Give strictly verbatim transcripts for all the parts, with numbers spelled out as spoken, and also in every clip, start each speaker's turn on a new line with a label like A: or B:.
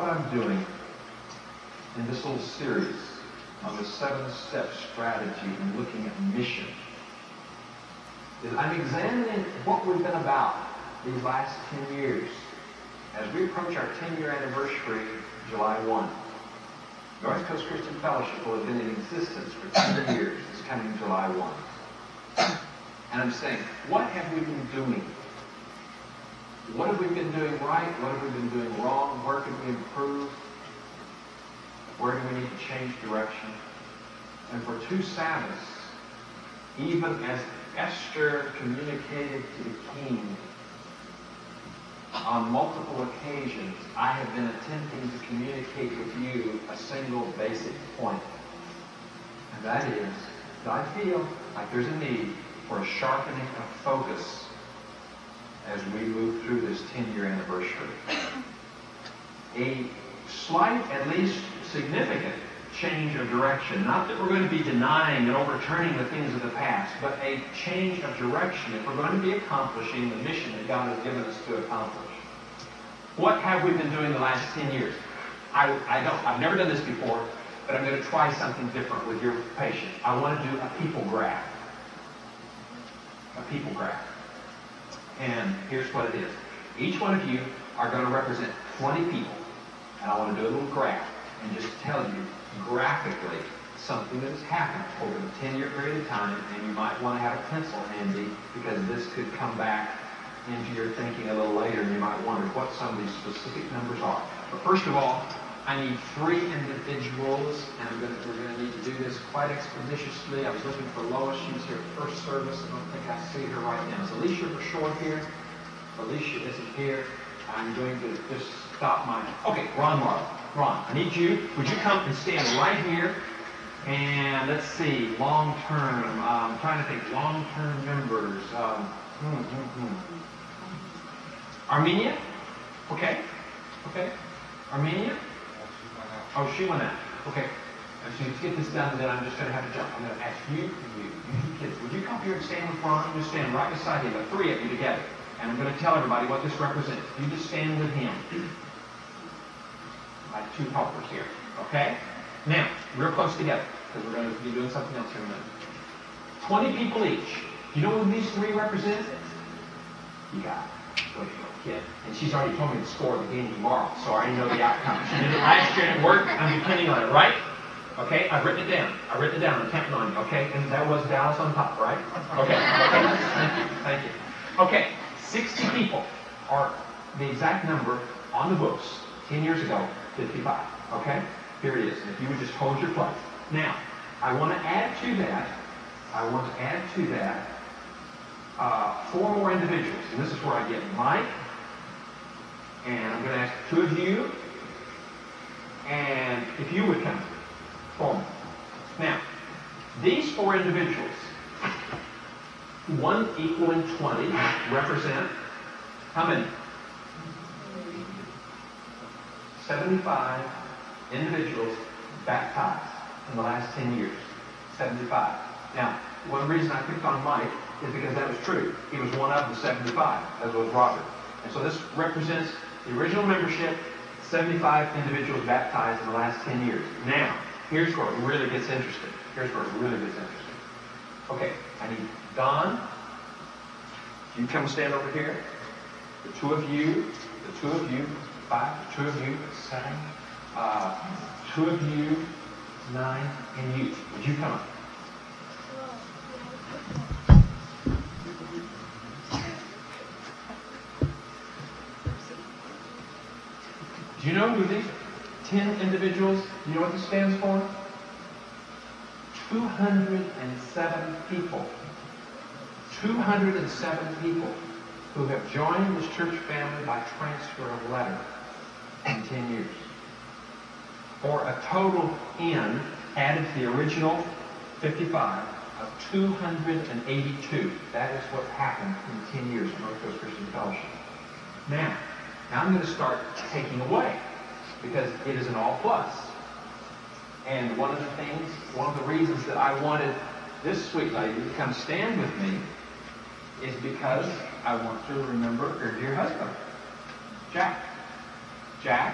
A: what I'm doing in this little series on the seven-step strategy and looking at mission is I'm examining what we've been about these last ten years. As we approach our ten-year anniversary, July first, North Coast Christian Fellowship will have been in existence for ten years this coming July first. And I'm saying, what have we been doing? What have we been doing right? What have we been doing wrong? Where can we improve? Where do we need to change direction? And for two Sabbaths, even as Esther communicated to the king on multiple occasions, I have been attempting to communicate with you a single basic point. And that is that I feel like there's a need for a sharpening of focus as we move through this ten-year anniversary. A slight, at least significant, change of direction. Not that we're going to be denying and overturning the things of the past, but a change of direction if we're going to be accomplishing the mission that God has given us to accomplish. What have we been doing the last ten years? I, I don't, I've never done this before, but I'm going to try something different with your patience. I want to do a people graph. A people graph. And here's what it is. Each one of you are going to represent twenty people. And I want to do a little graph and just tell you graphically something that has happened over the ten-year period of time, and you might want to have a pencil handy because this could come back into your thinking a little later, and you might wonder what some of these specific numbers are. But first of all, I need three individuals, and I'm gonna, we're going to need to do this quite expeditiously. I was looking for Lois. She was here at first service. I don't think I see her right now. Is Alicia for sure here? Alicia isn't here. I'm going to just stop my... Okay, Ron Marlowe. Ron, I need you. Would you come and stand right here? And let's see, long-term. Um, I'm trying to think. Long-term members. Um, hmm, hmm, hmm. Armenia? Okay. Okay. Armenia? Oh, she went out. Okay. And so let's get this done, and then I'm just going to have to jump. I'm going to ask you and you, you two kids, would you come here and stand with Ron? Just stand right beside him, the three of you together. And I'm going to tell everybody what this represents. You just stand with him. My two helpers here. Okay? Now, real close together, because we're going to be doing something else here in a minute. twenty people each. Do you know who these three represent? You got it. Go ahead, kid. And she's already told me the score of the game tomorrow, so I already know the outcome. She did it last year and it worked. I'm depending on it, right? Okay, I've written it down. I've written it down. I'm counting on you, okay? And that was Dallas on top, right? Okay, okay. Thank you, thank you. Okay, sixty people are the exact number on the books ten years ago, fifty-five. Okay? Here it is. And if you would just hold your place. Now, I want to add to that, I want to add to that uh, four more individuals. And this is where I get Mike. And I'm going to ask two of you. And if you would come forward. Now, these four individuals, one equaling twenty, represent how many? seventy-five individuals baptized in the last ten years. seventy-five. Now, one reason I picked on Mike is because that was true. He was one of the seventy-five, as was Robert. And so this represents the original membership, seventy-five individuals baptized in the last ten years. Now, here's where it really gets interesting. Here's where it really gets interesting. Okay, I need Don. You come stand over here. The two of you, the two of you, five, the two of you, seven, uh, two of you, nine, and you. Would you come up? Do you know who these ten individuals, do you know what this stands for? two hundred seven people. two hundred seven people who have joined this church family by transfer of letter in ten years. For a total in, added to the original fifty-five, of two hundred eighty-two. That is what happened in ten years of North Coast Christian Fellowship. Now, now I'm going to start taking away, because it is an all plus. And one of the things, one of the reasons that I wanted this sweet lady to come stand with me is because I want to remember her dear husband, Jack. Jack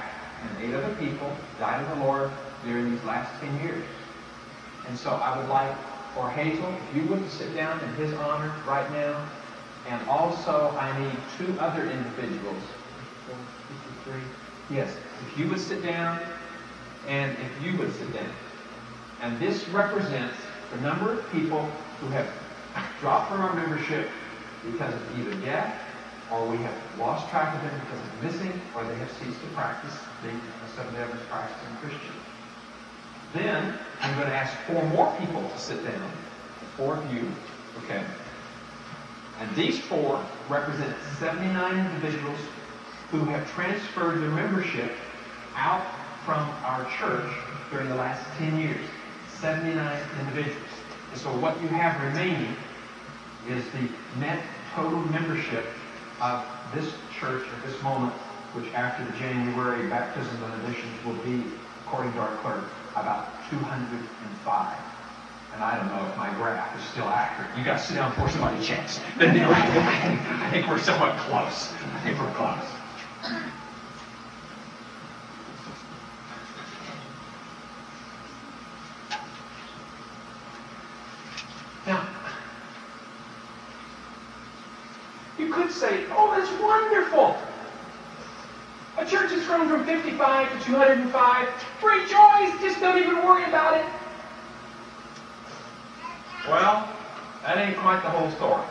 A: and eight other people died of the Lord during these last ten years. And so I would like for Hazel, if you would sit down in his honor right now. And also I need two other individuals. fifty-three. Yes, if you would sit down and if you would sit down. And this represents the number of people who have dropped from our membership because of either death, or we have lost track of them because of missing, or they have ceased to practice being a Seventh-day practicing Christian. Then I'm going to ask four more people to sit down. Four of you, okay? And these four represent seventy-nine individuals who have transferred their membership out from our church during the last ten years. seventy-nine individuals. And so what you have remaining is the net total membership of this church at this moment, which after the January baptisms and additions will be, according to our clerk, about two hundred five. And I don't know if my graph is still accurate. You got to sit down before somebody checks. But anyway, I think we're somewhat close. I think we're close. Now, you could say, oh, that's wonderful. A church has grown from fifty-five to two hundred five. Rejoice! Just don't even worry about it. Well, that ain't quite the whole story.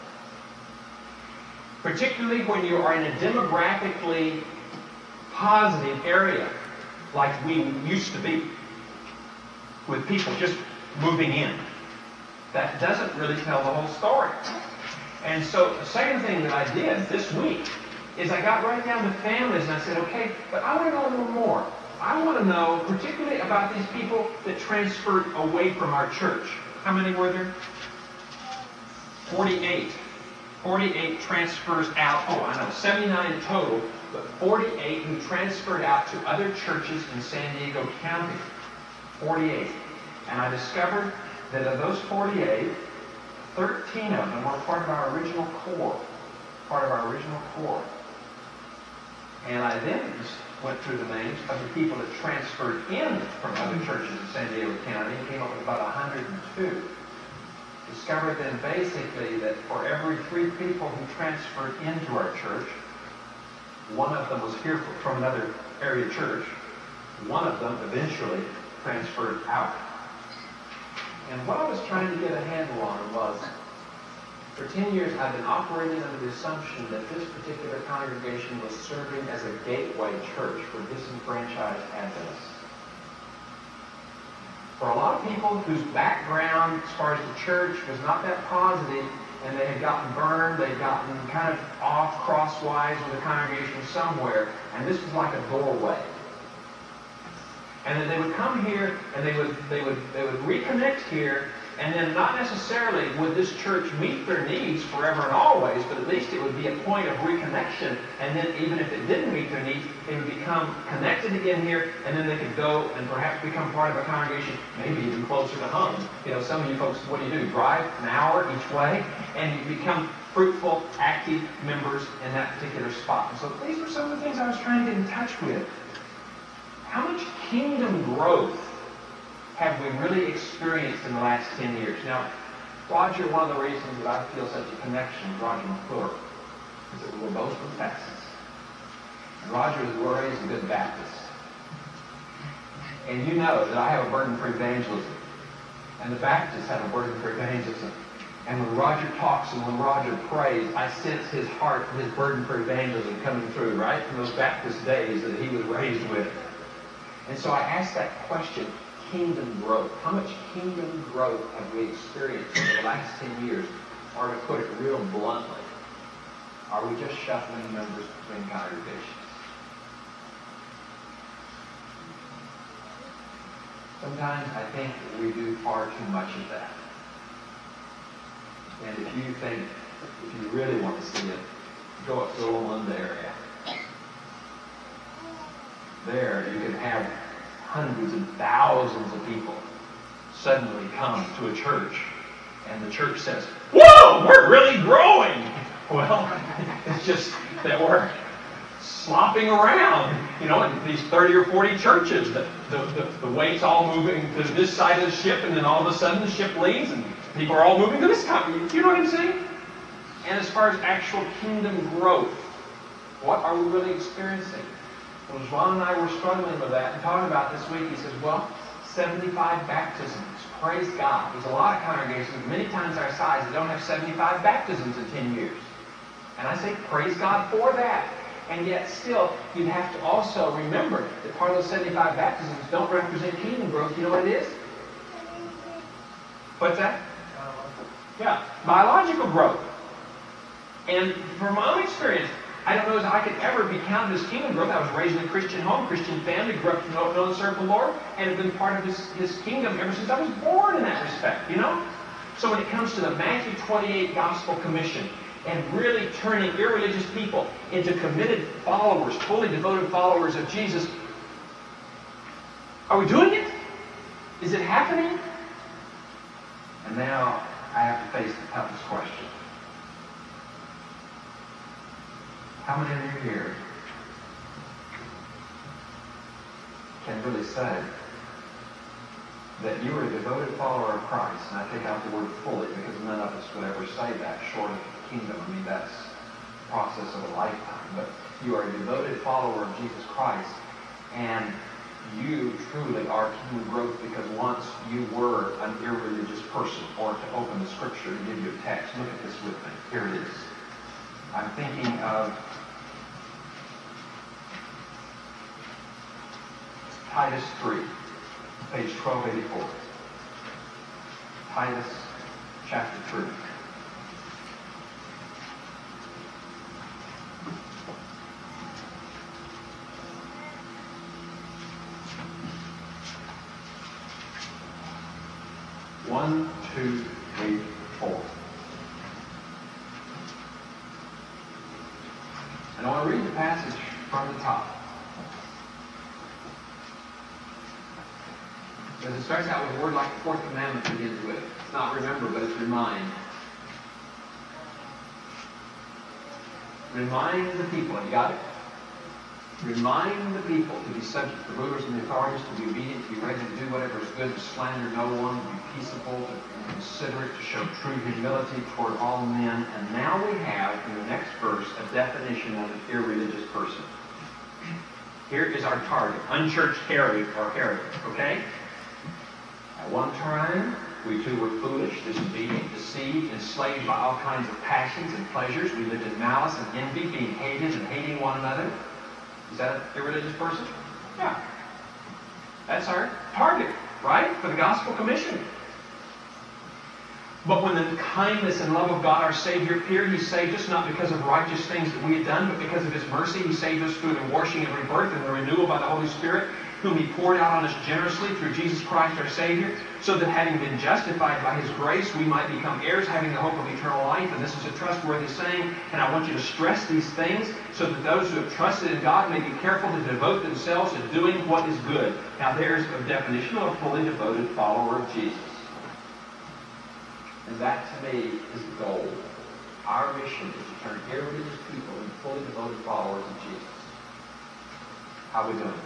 A: Particularly when you are in a demographically positive area, like we used to be, with people just moving in. That doesn't really tell the whole story. And so the second thing that I did this week is I got right down to families and I said, okay, but I want to know a little more. I want to know particularly about these people that transferred away from our church. How many were there? forty-eight. forty-eight transfers out. Oh, I know, seventy-nine total, but forty-eight who transferred out to other churches in San Diego County. forty-eight. And I discovered that of those forty-eight, thirteen of them were part of our original core. Part of our original core. And I then went through the names of the people that transferred in from other churches in San Diego County and came up with about one hundred two. Discovered then basically that for every three people who transferred into our church, one of them was here from another area church. One of them eventually transferred out. And what I was trying to get a handle on was, for ten years I've been operating under the assumption that this particular congregation was serving as a gateway church for disenfranchised Adventists. For a lot of people whose background as far as the church was not that positive, and they had gotten burned, they'd gotten kind of off crosswise with the congregation somewhere, and this was like a doorway. And then they would come here and they would they would they would reconnect here, and then not necessarily would this church meet their needs forever and always, but at least it would be a point of reconnection. And then even if it didn't meet their needs, they would become connected again here, and then they could go and perhaps become part of a congregation, maybe even closer to home. You know, some of you folks, what do you do? Drive an hour each way, and you become fruitful, active members in that particular spot. And so these were some of the things I was trying to get in touch with. How much kingdom growth have we really experienced in the last ten years? Now, Roger, one of the reasons that I feel such a connection with Roger McClure is that we were both from Texas. And Roger was raised a good Baptist. And you know that I have a burden for evangelism. And the Baptists have a burden for evangelism. And when Roger talks and when Roger prays, I sense his heart and his burden for evangelism coming through, right? From those Baptist days that he was raised with. And so I asked that question, kingdom growth. How much kingdom growth have we experienced in the last ten years? Or to put it real bluntly, are we just shuffling members between congregations? Sometimes I think that we do far too much of that. And if you think, if you really want to see it, go up to the Lowland area. There you can have hundreds and thousands of people suddenly come to a church, and the church says, "Whoa, we're really growing!" Well, it's just that we're
B: slopping around, you know, in these thirty or forty churches. The, the, the, the weight's all moving to this side of the ship, and then all of a sudden the ship leaves, and people are all moving to this side. Do you know what I'm saying? And as far as actual kingdom growth, what are we really experiencing? Well, Joan and I were struggling with that and talking about this week. He says, well, seventy-five baptisms. Praise God. There's a lot of congregations, many times our size, that don't have seventy-five baptisms in ten years. And I say, praise God for that. And yet still, you have to also remember that part of those seventy-five baptisms don't represent kingdom growth. You know what it is? What's that? Yeah, biological growth. And from my own experience, I don't know as I could ever be counted as kingdom growth. I was raised in a Christian home, Christian family, grew up to know, know and serve the Lord, and have been part of his, his kingdom ever since I was born in that respect, you know? So when it comes to the Matthew twenty-eight Gospel Commission, and really turning irreligious people into committed followers, fully devoted followers of Jesus, are we doing it? Is it happening?
A: And now I have to face the toughest question. How many of you here can really say that you are a devoted follower of Christ? And I take out the word fully because none of us would ever say that short of the kingdom. I mean, that's the process of a lifetime. But you are a devoted follower of Jesus Christ, and you truly are kingdom growth because once you were an irreligious person. Or to open the scripture and give you a text, look at this with me. Here it is. I'm thinking of Titus three, page twelve eighty-four. Titus chapter three. One, two, three, four. And I want to read the passage from the top. Because it starts out with a word like the fourth commandment begins with. It's not remember, but it's remind. Remind the people. Have you got it? Remind the people to be subject to the rulers and the authorities, to be obedient, to be ready to do whatever is good, to slander no one, to be peaceable, to be considerate, to show true humility toward all men. And now we have, in the next verse, a definition of an irreligious person. Here is our target. Unchurched heretic or heretic, okay? At one time, we too were foolish, disobedient, deceived, enslaved by all kinds of passions and pleasures. We lived in malice and envy, being hated and hating one another. Is that an irreligious person? Yeah. That's our target, right? For the Gospel Commission. But when the kindness and love of God, our Savior, appeared, He saved us not because of righteous things that we had done, but because of His mercy. He saved us through the washing and rebirth and the renewal by the Holy Spirit, whom He poured out on us generously through Jesus Christ our Savior, so that having been justified by His grace, we might become heirs, having the hope of eternal life. And this is a trustworthy saying, and I want you to stress these things, so that those who have trusted in God may be careful to devote themselves to doing what is good. Now there's a definition of a fully devoted follower of Jesus. And that, to me, is the goal. Our mission is to turn irreligious people into fully devoted followers of Jesus. How are we doing?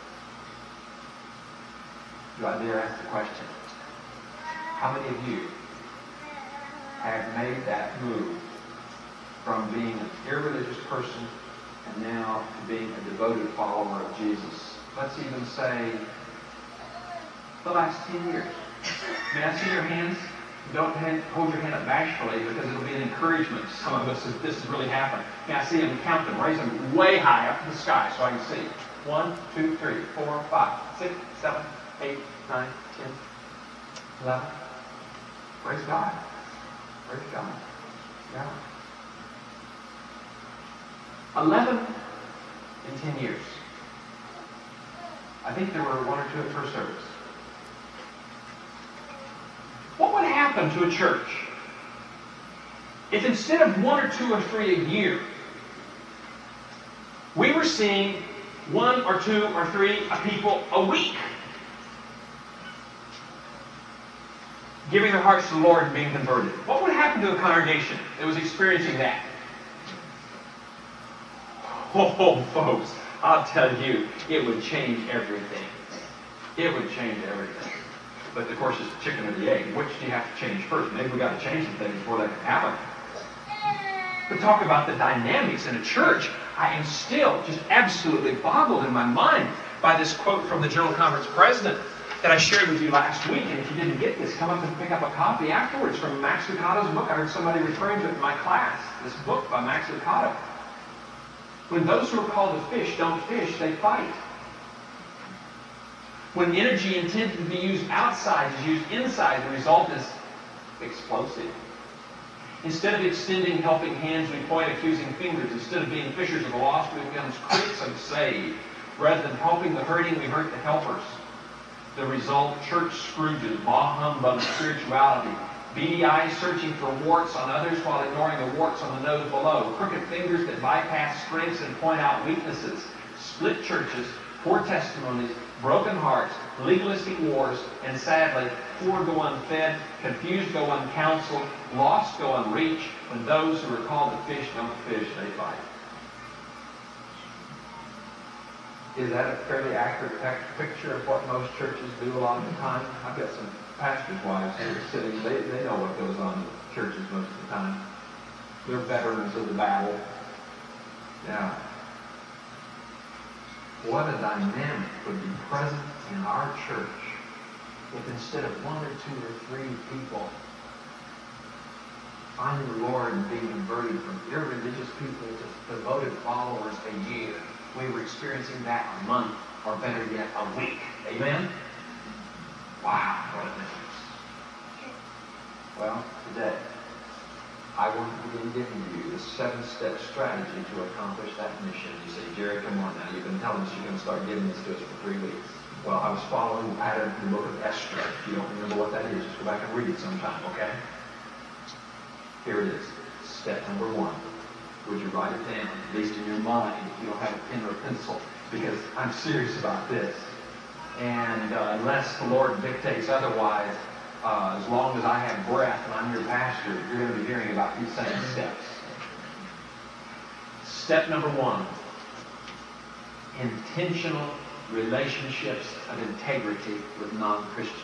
A: Do I dare ask the question? How many of you have made that move from being an irreligious person and now to being a devoted follower of Jesus? Let's even say the last ten years. May I see your hands? Don't hand, hold your hand up bashfully, because it'll be an encouragement to some of us if this has really happened. May I see them? Count them. Raise them way high up to the sky so I can see. One, two, three, four, five, six, seven, eight, nine, ten, eleven. Praise God. Praise God. Yeah. Eleven in ten years. I think there were one or two at first service. What would happen to a church if instead of one or two or three a year, we were seeing one or two or three people a week giving their hearts to the Lord and being converted? What would happen to a congregation that was experiencing that?
B: Oh, folks, I'll tell you, it would change everything. It would change everything. But of course, it's the chicken or the egg. Which do you have to change first? Maybe we got to change some things before that can happen. But talk about the dynamics in a church. I am still just absolutely boggled in my mind by this quote from the General Conference president that I shared with you last week. And if you didn't get this, come up and pick up a copy afterwards from Max Lucado's book. I heard somebody referring to it in my class. This book by Max Lucado. When those who are called to fish don't fish, they fight. When energy intended to be used outside is used inside, the result is explosive. Instead of extending helping hands, we point accusing fingers. Instead of being fishers of the lost, we become critics of the saved. Rather than helping the hurting, we hurt the helpers. The result, church Scrooges, bah humbug spirituality, beady eyes searching for warts on others while ignoring the warts on the nose below, crooked fingers that bypass strengths and point out weaknesses, split churches, poor testimonies, broken hearts, legalistic wars, and sadly, poor go unfed, confused go uncounseled, lost go unreached. When those who are called to fish don't fish, they fight. Is that a fairly accurate picture of what most churches do a lot of the time? I've got some pastors' wives who are sitting, they, they know what goes on in churches most of the time. They're veterans of the battle. Yeah. What a dynamic would be present in our church if instead of one or two or three people finding the Lord and being converted from irreligious people to devoted followers a year, we were experiencing that a month, or better yet, a week. Amen? Wow, what a difference. Well, today, I want to begin giving you the seven-step strategy to accomplish that mission. You say, Jerry, come on now. You've been telling us you're going to start giving this to us for three weeks. Well, I was following the pattern in the book of Esther. If you don't remember what that is, just go back and read it sometime, okay? Here it is. Step number one. Would you write it down, at least in your mind, if you don't have a pen or a pencil? Because I'm serious about this. And uh, unless the Lord dictates otherwise, uh, as long as I have breath and I'm your pastor, you're going to be hearing about these same steps. Step number one. Intentional relationships of integrity with non-Christians.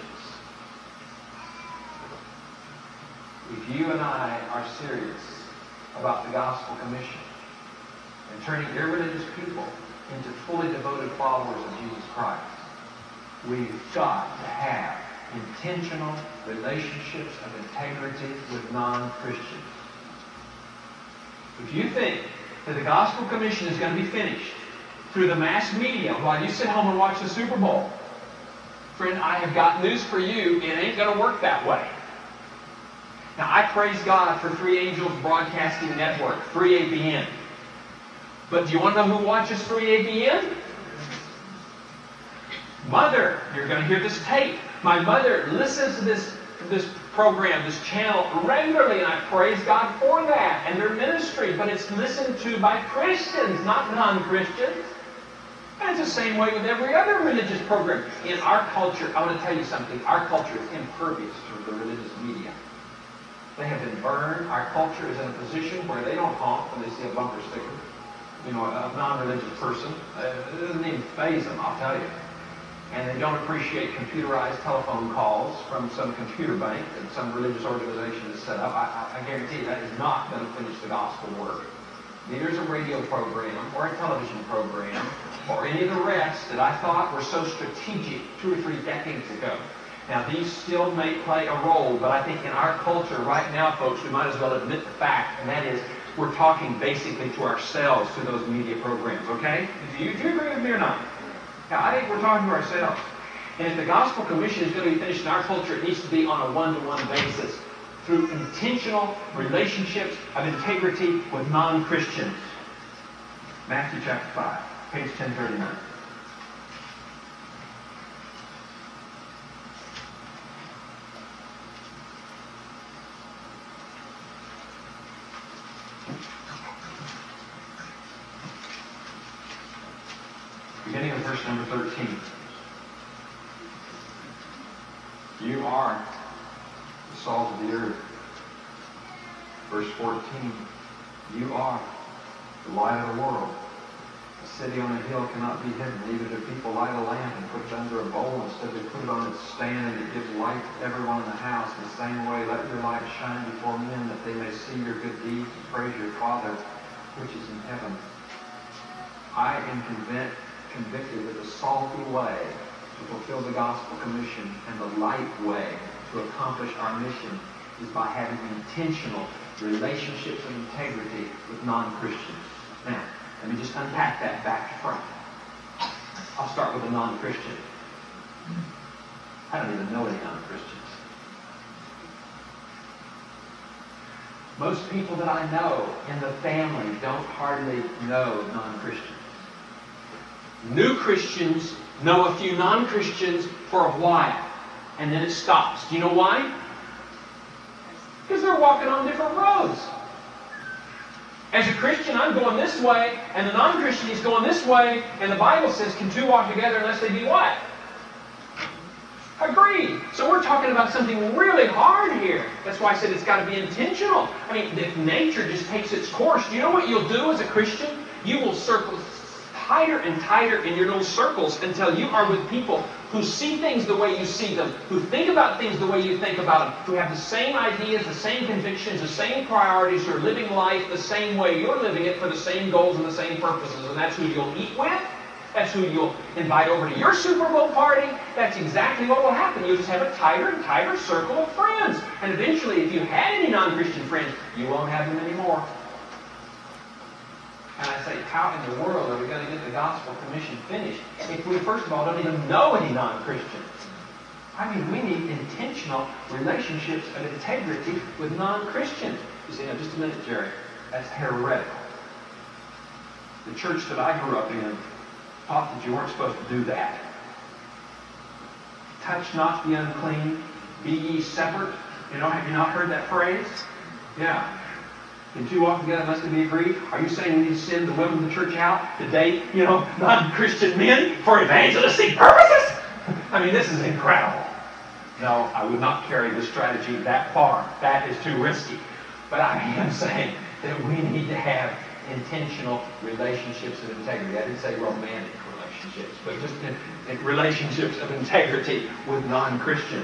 B: If you and I are serious about the Gospel Commission and turning irreligious people into fully devoted followers of Jesus Christ, we've got to have intentional relationships of integrity with non-Christians. If you think that the Gospel Commission is going to be finished through the mass media while you sit home and watch the Super Bowl, friend, I have got news for you. It ain't going to work that way. Now, I praise God for Three Angels Broadcasting Network, three A B N. But do you want to know who watches three A B N? Mother, you're going to hear this tape. My mother listens to this, this program, this channel regularly, and I praise God for that and their ministry. But it's listened to by Christians, not non-Christians. And it's the same way with every other religious program. In our culture, I want to tell you something. Our culture is impervious to the religious media. They have been burned. Our culture is in a position where they don't honk when they see a bumper sticker. You know, a non-religious person. It doesn't even faze them, I'll tell you. And they don't appreciate computerized telephone calls from some computer bank that some religious organization has set up. I, I, I guarantee you that is not going to finish the gospel work. Neither is a radio program or a television program or any of the rest that I thought were so strategic two or three decades ago. Now, these still may play a role, but I think in our culture right now, folks, we might as well admit the fact, and that is we're talking basically to ourselves through those media programs, okay? Do you, do you agree with me or not? Now, I think we're talking to ourselves. And if the Gospel Commission is going to be finished in our culture, it needs to be on a one-to-one basis through intentional relationships of integrity with non-Christians. Matthew chapter five, page ten thirty-nine. Beginning of verse number thirteen. You are the salt of the earth. Verse fourteen. You are the light of the world.
A: A city on a hill cannot be hidden. Neither do people light a lamp and put it under a bowl. Instead, they put it on its stand, and it gives light to everyone in the house. In the same way, let your light shine before men, that they may see your good deeds and praise your Father which is in heaven. I am convinced, convicted that the salty way to fulfill the gospel commission and the light way to accomplish our mission is by having intentional relationships of integrity with non-Christians. Now, let me just unpack that back to front. I'll start with a non-Christian. I don't even know any non-Christians. Most people that I know in the family don't hardly know non-Christians. New Christians know a few non-Christians for a while, and then it stops. Do you know why? Because they're walking on different roads. As a Christian, I'm going this way, and the non-Christian is going this way, and the Bible says, can two walk together unless they be what? Agreed. So we're talking about something really hard here. That's why I said it's got to be intentional. I mean, if nature just takes its course, do you know what you'll do as a Christian? You will circle tighter and tighter in your little circles until you are with people who see things the way you see them, who think about things the way you think about them, who have the same ideas, the same convictions, the same priorities, who are living life the same way you're living it for the same goals and the same purposes. And that's who you'll eat with. That's who you'll invite over to your Super Bowl party. That's exactly what will happen. You'll just have a tighter and tighter circle of friends. And eventually, if you had any non-Christian friends, you won't have them anymore. And I say, how in the world are we going to get the gospel commission finished if we, first of all, don't even know any non-Christians? I mean, we need intentional relationships of integrity with non-Christians. You say, now, just a minute, Jerry. That's heretical. The church that I grew up in taught that you weren't supposed to do that. Touch not the unclean, be ye separate. You know, have you not heard that phrase? Yeah. Can two walk together unless they be agreed? Are you saying we need to send the women of the church out to date, you know, non-Christian men for evangelistic purposes? I mean, this is incredible. No, I would not carry this strategy that far. That is too risky. But I am saying that we need to have intentional relationships of integrity. I didn't say romantic relationships, but just in, in relationships of integrity with non-Christians.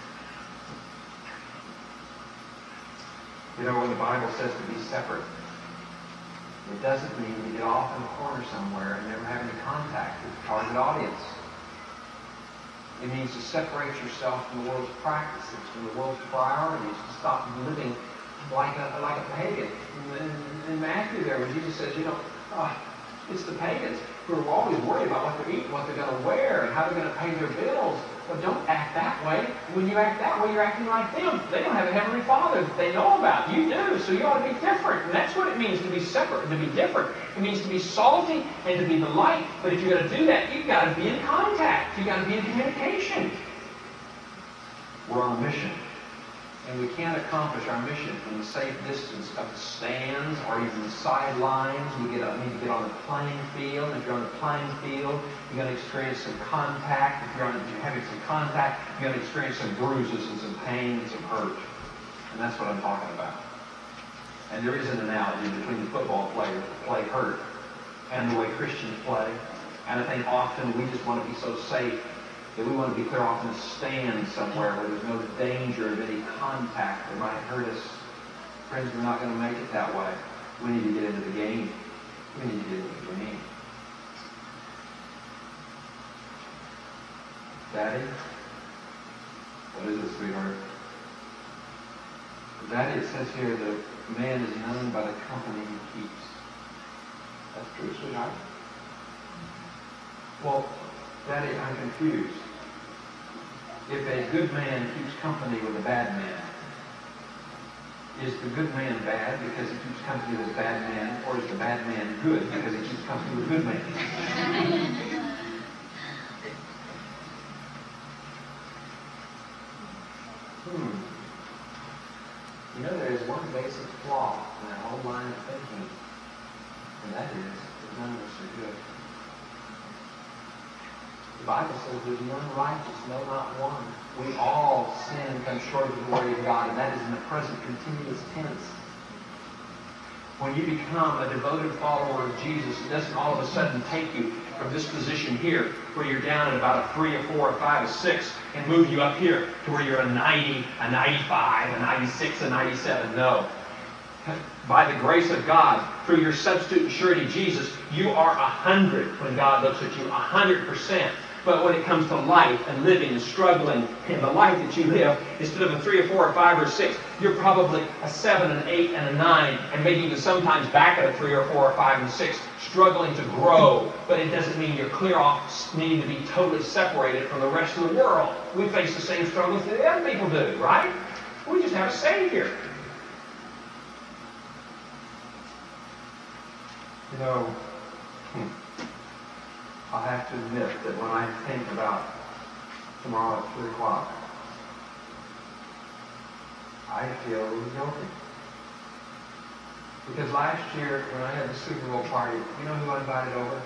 A: You know, when the Bible says to be separate, it doesn't mean you get off in a corner somewhere and never have any contact with the target audience. It means to separate yourself from the world's practices, from the world's priorities, to stop living like a like a pagan. In, in Matthew there, when Jesus says, you know, uh, it's the pagans who are always worried about what they're eating, what they're going to wear, and how they're going to pay their bills. Well, don't act that way. When you act that way, you're acting like them. They don't have a heavenly Father that they know about. You do, so you ought to be different. And that's what it means to be separate and to be different. It means to be salty and to be the light. But if you're going to do that, you've got to be in contact. You've got to be in communication. We're on a mission. And we can't accomplish our mission from the safe distance of the stands or even the sidelines. We get, need to get on the playing field. If you're on the playing field, you're going to experience some contact. If you're, on, if you're having some contact, you're going to experience some bruises and some pain and some hurt. And that's what I'm talking about. And there is an analogy between the football players that play hurt and the way Christians play. And I think often we just want to be so safe that we want to be clear off in a stand somewhere where there's no danger of any contact that might hurt us. Friends, we're not going to make it that way. We need to get into the game. We need to get into the game. Daddy? What is it, sweetheart? Daddy, it says here that man is known by the company he keeps. That's true, sweetheart? Well, Daddy, I'm confused. If a good man keeps company with a bad man, is the good man bad because he keeps company with a bad man, or is the bad man good because he keeps company with a good man? hmm. You know, there is one basic flaw in that whole line of thinking, and that is that none of us are good. The Bible says there's none righteous, no, not one. We all sin and come short of the glory of God, and that is in the present continuous tense.
B: When you become a devoted follower of Jesus, it doesn't all of a sudden take you from this position here, where you're down at about a three, a four, a five, a six, and move you up here to where you're a ninety, a ninety-five, a ninety-six, a ninety-seven. No. By the grace of God, through your substitute and surety, Jesus, you are a hundred when God looks at you, a hundred percent. But when it comes to life and living and struggling in the life that you live, instead of a three or four or five or six, you're probably a seven, an eight, and a nine, and maybe even sometimes back at a three or four or five and six, struggling to grow. But it doesn't mean you're clear off needing to be totally separated from the rest of the world. We face the same struggles that other people do, right? We just have a Savior. You know, hmm. I'll have to admit that when I think about tomorrow at three o'clock, I feel a little guilty. Because last year, when I had the Super Bowl party, you know who I invited over?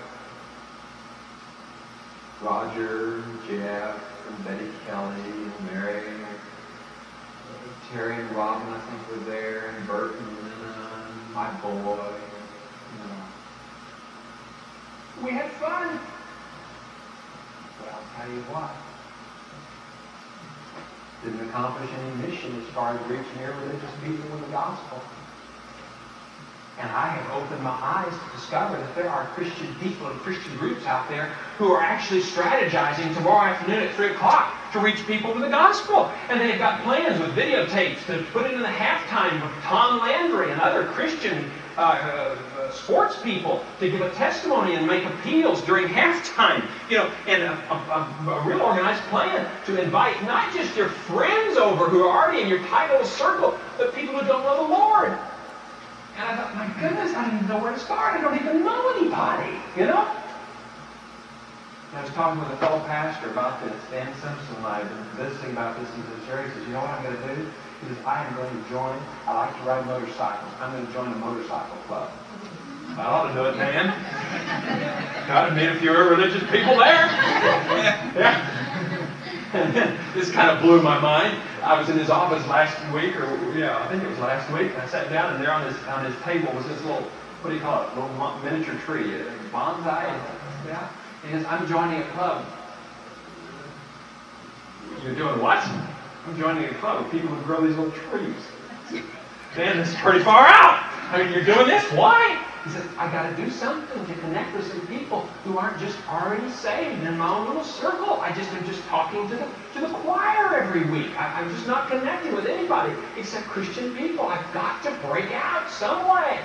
B: Roger, and Jeff, and Betty Kelly, and Mary, and Terry and Robin, I think, were there, and Bert and Lena, and my boy. You know. We had fun. But I'll tell you what, didn't accomplish any mission as far as reaching irreligious people with the gospel. And I have opened my eyes to discover that there are Christian people and Christian groups out there who are actually strategizing tomorrow afternoon at three o'clock to reach people with the gospel. And they've got plans with videotapes to put it in the halftime with Tom Landry and other Christian uh, uh, sports people to give a testimony and make appeals during halftime. You know, and a, a, a, a real organized plan to invite not just your friends over who are already in your tight little circle, but people who don't know the Lord. And I thought, my goodness, I don't even know where to start. I don't even know anybody, you know? And I was talking with a fellow pastor about this, Dan Simpson, and I've been visiting about this. He says, Jerry, he says, you know what I'm going to do? He says, I am going to join, I like to ride motorcycles. I'm going to join a motorcycle club. I ought to do it, man. Got to meet a few religious people there. Yeah. This kind of blew my mind. I was in his office last week, or yeah, I think it was last week, and I sat down, and there on his on his table was this little, what do you call it, little miniature tree, a bonsai. Yeah. He says, I'm joining a club. You're doing what? I'm joining a club of people who grow these little trees. Man, this is pretty far out. I mean, you're doing this? Why? He says, I got to do something to connect with some people who aren't just already saved in my own little circle. I just am just talking to the to the choir every week. I, I'm just not connecting with anybody except Christian people. I've got to break out some way.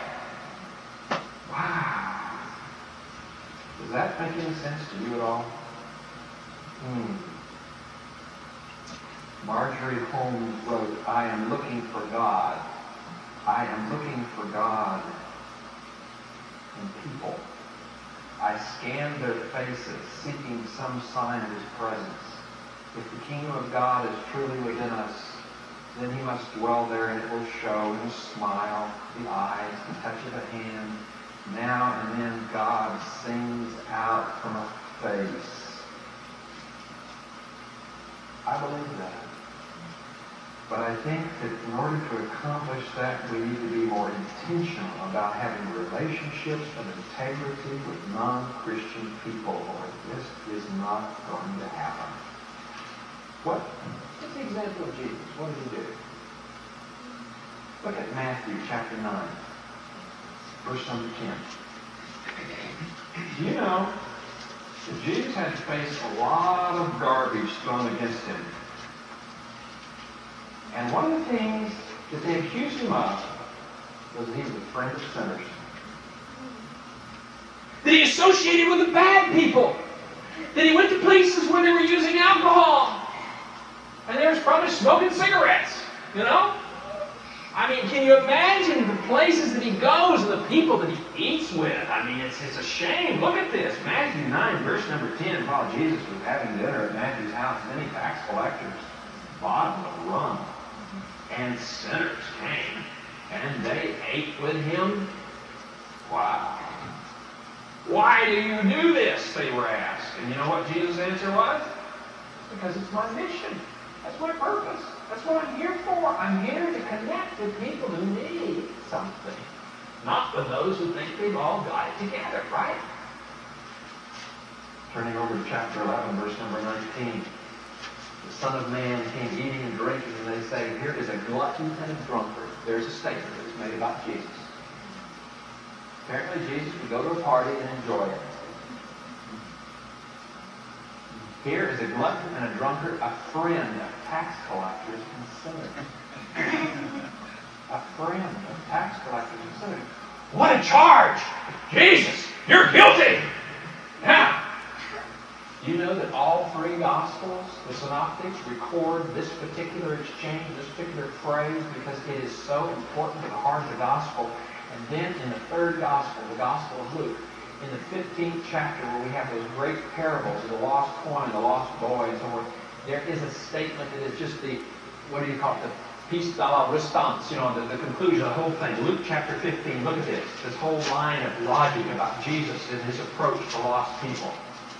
B: Wow. Does that make any sense to you at all? Hmm. Marjorie Holmes wrote, I am looking for God. I am looking for God in people. I scan their faces, seeking some sign of His presence. If the kingdom of God is truly within us, then He must dwell there, and it will show in a smile, the eyes, the touch of the hand. Now and then God sings out from a face. I believe that. But I think that in order to accomplish that, we need to be more intentional about having relationships of integrity with non-Christian people, or this is not going to happen. What? What's the example of Jesus? What did He do? Look at Matthew chapter nine, verse number ten. Do you know that Jesus had to face a lot of garbage thrown against Him? And one of the things that they accused Him of was that He was a friend of sinners. That He associated with the bad people. That He went to places where they were using alcohol. And they were probably smoking cigarettes. You know? I mean, can you imagine the places that He goes and the people that He eats with? I mean, it's, it's a shame. Look at this. Matthew nine, verse number ten. While Jesus was having dinner at Matthew's house, many tax collectors bought Him a rum. And sinners came, and they ate with Him. Wow. Why do you do this? They were asked. And you know what Jesus' answer was? Because it's my mission. That's my purpose. That's what I'm here for. I'm here to connect with people who need something. not with those who think they've all got it together, right?
A: Turning over to chapter eleven, verse number nineteen. The Son of Man came eating and drinking, and they say, here is a glutton and a drunkard. There's a statement that's made about Jesus. Apparently Jesus would go to a party and enjoy it. Here is a glutton and a drunkard, a friend of tax collectors and sinners. A friend of tax collectors and sinners.
B: What a charge! Jesus, you're guilty! Now,
A: you know that all three Gospels, the Synoptics, record this particular exchange, this particular phrase, because it is so important to the heart of the Gospel. And then in the third Gospel, the Gospel of Luke, in the fifteenth chapter, where we have those great parables of the lost coin, the lost boy, and so forth, there is a statement that is just the, what do you call it, the piece de la resistance, you know, the, the conclusion of the whole thing. Luke chapter fifteen, look at this. This whole line of logic about Jesus and his approach to lost people.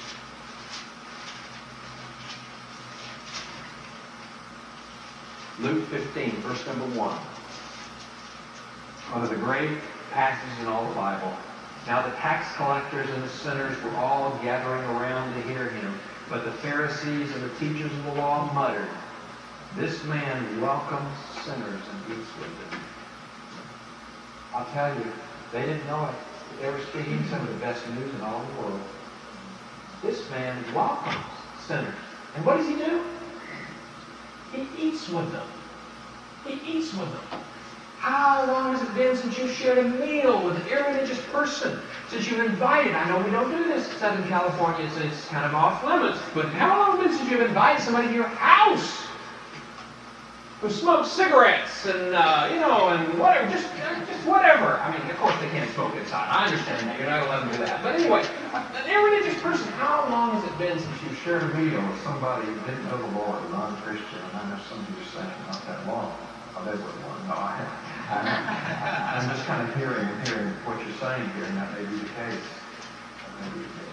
A: Luke fifteen, verse number one. One of the great passages in all the Bible. Now the tax collectors and the sinners were all gathering around to hear him, but the Pharisees and the teachers of the law muttered, this man welcomes sinners and eats with them. I'll tell you, they didn't know it, but they were speaking some of the best news in all the world. This man welcomes sinners. And what does he do? He eats with them. He eats with them. How long has it been since you shared a meal with an irreligious person? Since you've invited, I know we don't do this in Southern California, it's, it's kind of off limits, but how long has it been since you've invited somebody to your house who smokes cigarettes and, uh, you know, and whatever, just, just whatever. I mean, of course they can't smoke inside. I understand that. You're not going to let them do that. But anyway, an irreligious person, how long has it been since you shared a meal with somebody who didn't know the Lord, a non-Christian? And I know some of you are saying, not that long. Oh, they wouldn't want to know. I, I, I'm just kind of hearing and hearing what you're saying here, and that may be the case. That may be the case.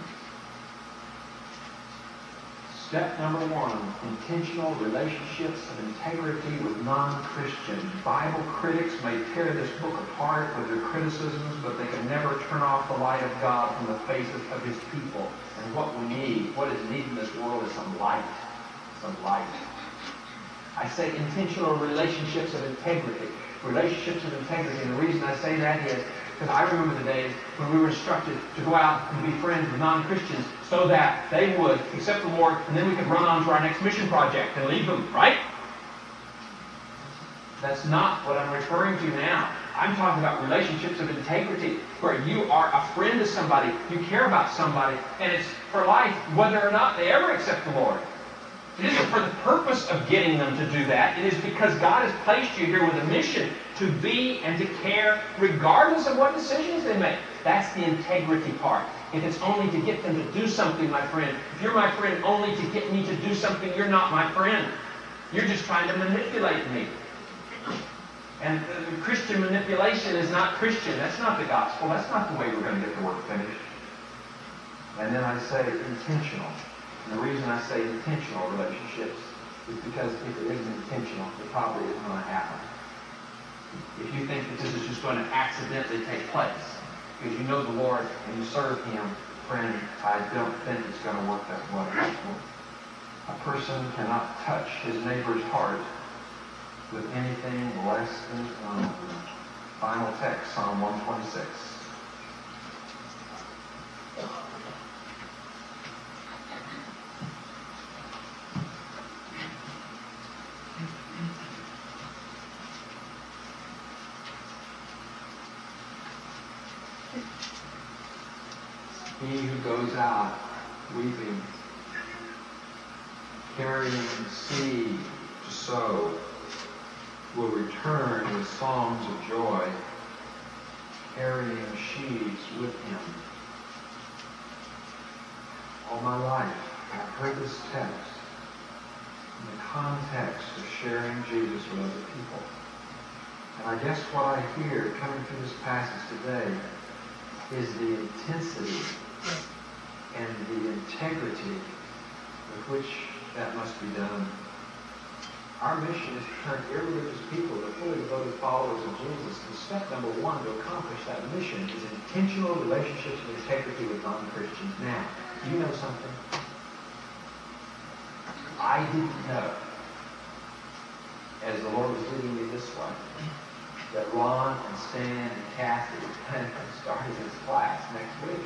A: Step number one, intentional relationships of integrity with non-Christians. Bible critics may tear this book apart with their criticisms, but they can never turn off the light of God from the faces of his people. And what we need, what is needed in this world is some light. Some light. I say intentional relationships of integrity. Relationships of integrity. And the reason I say that is because I remember the days when we were instructed to go out and be friends with non-Christians so that they would accept the Lord, and then we could run on to our next mission project and leave them, right? That's not what I'm referring to now. I'm talking about relationships of integrity, where you are a friend to somebody, you care about somebody, and it's for life, whether or not they ever accept the Lord. It isn't for the purpose of getting them to do that. It is because God has placed you here with a mission to be and to care regardless of what decisions they make. That's the integrity part. If it's only to get them to do something, my friend, if you're my friend only to get me to do something, you're not my friend. You're just trying to manipulate me. And uh, Christian manipulation is not Christian. That's not the gospel. That's not the way we're going to get the work finished. And then I say intentional. And the reason I say intentional relationships is because if it isn't intentional, it probably isn't going to happen. If you think that this is just going to accidentally take place, because you know the Lord and you serve him, friend, I don't think it's going to work that way. A person cannot touch his neighbor's heart with anything less than his own. Final text, Psalm one twenty-six. He who goes out weeping, carrying seed to sow, will return with songs of joy, carrying sheaves with him. All my life, I've heard this text in the context of sharing Jesus with other people. And I guess what I hear coming through this passage today is the intensity and the integrity with which that must be done. Our mission is to turn irreligious people to fully devoted followers of Jesus. And step number one to accomplish that mission is intentional relationships of integrity with non-Christians. Now, do you know something? I didn't know, as the Lord was leading me this way, that Ron and Stan and Kathy were planning on starting this class next week.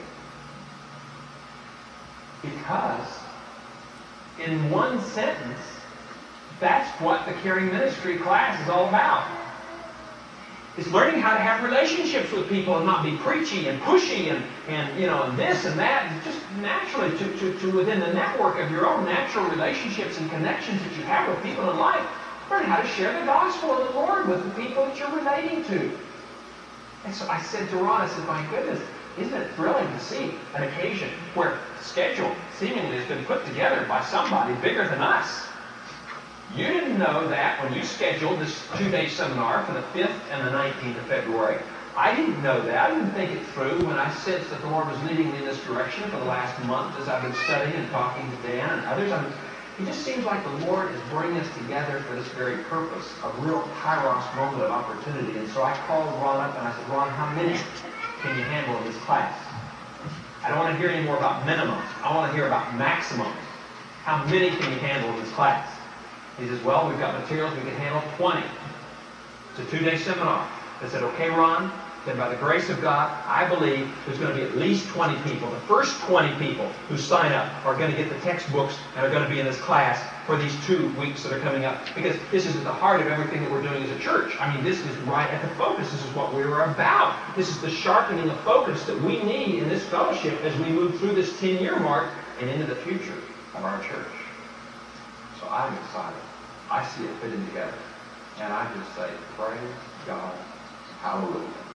A: Because in one sentence, that's what the Caring Ministry class is all about. It's learning how to have relationships with people and not be preachy and pushy and, and you know, and this and that. Just naturally to, to, to within the network of your own natural relationships and connections that you have with people in life, learn how to share the gospel of the Lord with the people that you're relating to. And so I said to Ron, I said, my goodness, isn't it thrilling to see an occasion where the schedule seemingly has been put together by somebody bigger than us? You didn't know that when you scheduled this two-day seminar for the fifth and the nineteenth of February. I didn't know that. I didn't think it through when I sensed that the Lord was leading me in this direction for the last month as I've been studying and talking to Dan and others. I mean, it just seems like the Lord is bringing us together for this very purpose, a real kairos moment of opportunity. And so I called Ron up and I said, Ron, how many can you handle in this class? I don't want to hear any more about minimums. I want to hear about maximums. How many can you handle in this class? He says, well, we've got materials, we can handle twenty. It's a two-day seminar. I said, okay, Ron, then by the grace of God, I believe there's going to be at least twenty people. The first twenty people who sign up are going to get the textbooks and are going to be in this class for these two weeks that are coming up. Because this is at the heart of everything that we're doing as a church. I mean, this is right at the focus. This is what we were about. This is the sharpening of focus that we need in this fellowship as we move through this ten-year mark and into the future of our church. So I'm excited. I see it fitting together. And I just say, praise God. Hallelujah.